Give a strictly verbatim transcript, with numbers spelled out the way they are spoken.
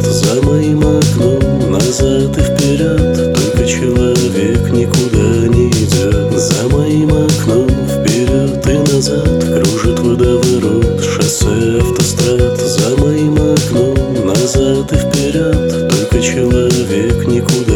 За моим окном назад и вперед, только человек никуда не идет. За моим окном вперед и назад кружит водоворот, шоссе, автострад. За моим окном назад и вперед, только человек никуда